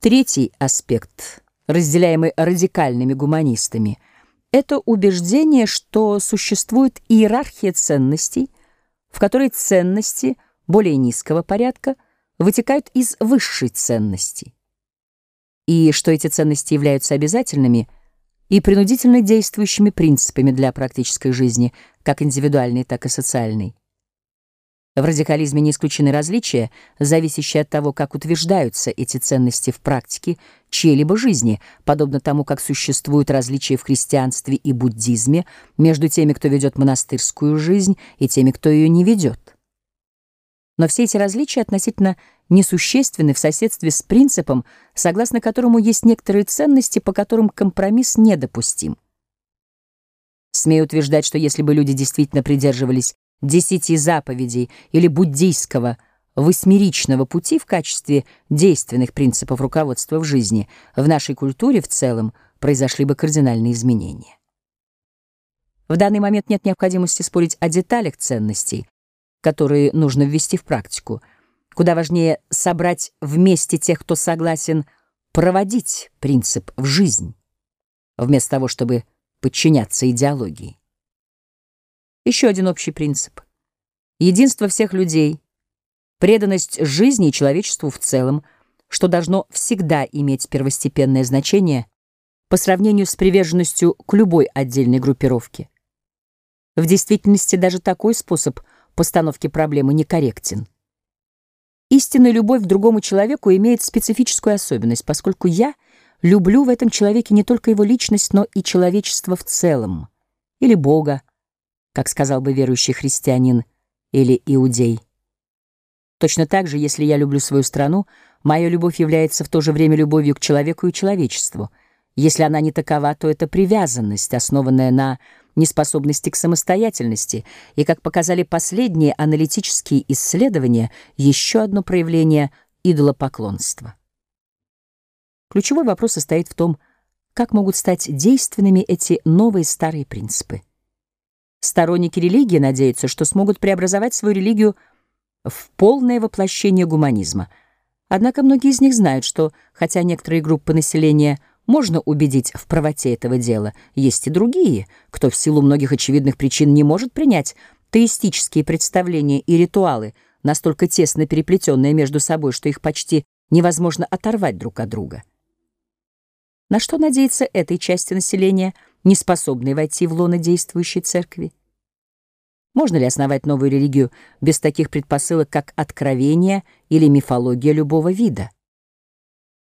Третий аспект, разделяемый радикальными гуманистами, это убеждение, что существует иерархия ценностей, в которой ценности более низкого порядка вытекают из высшей ценности, и что эти ценности являются обязательными и принудительно действующими принципами для практической жизни, как индивидуальной, так и социальной. В радикализме не исключены различия, зависящие от того, как утверждаются эти ценности в практике чьей-либо жизни, подобно тому, как существуют различия в христианстве и буддизме между теми, кто ведет монастырскую жизнь, и теми, кто ее не ведет. Но все эти различия относительно несущественны в соседстве с принципом, согласно которому есть некоторые ценности, по которым компромисс недопустим. Смею утверждать, что если бы люди действительно придерживались 10 заповедей или буддийского восьмеричного пути в качестве действенных принципов руководства в жизни, в нашей культуре в целом произошли бы кардинальные изменения. В данный момент нет необходимости спорить о деталях ценностей, которые нужно ввести в практику. Куда важнее собрать вместе тех, кто согласен проводить принцип в жизнь, вместо того, чтобы подчиняться идеологии. Еще один общий принцип. Единство всех людей, преданность жизни и человечеству в целом, что должно всегда иметь первостепенное значение по сравнению с приверженностью к любой отдельной группировке. В действительности даже такой способ постановки проблемы некорректен. Истинная любовь к другому человеку имеет специфическую особенность, поскольку я люблю в этом человеке не только его личность, но и человечество в целом, или Бога, как сказал бы верующий христианин или иудей. Точно так же, если я люблю свою страну, моя любовь является в то же время любовью к человеку и человечеству. Если она не такова, то это привязанность, основанная на неспособности к самостоятельности, и, как показали последние аналитические исследования, еще одно проявление идолопоклонства. Ключевой вопрос состоит в том, как могут стать действенными эти новые старые принципы. Сторонники религии надеются, что смогут преобразовать свою религию в полное воплощение гуманизма. Однако многие из них знают, что, хотя некоторые группы населения можно убедить в правоте этого дела, есть и другие, кто в силу многих очевидных причин не может принять теистические представления и ритуалы, настолько тесно переплетенные между собой, что их почти невозможно оторвать друг от друга. На что надеется этой части населения, не способной войти в лоно действующей церкви? Можно ли основать новую религию без таких предпосылок, как откровение или мифология любого вида?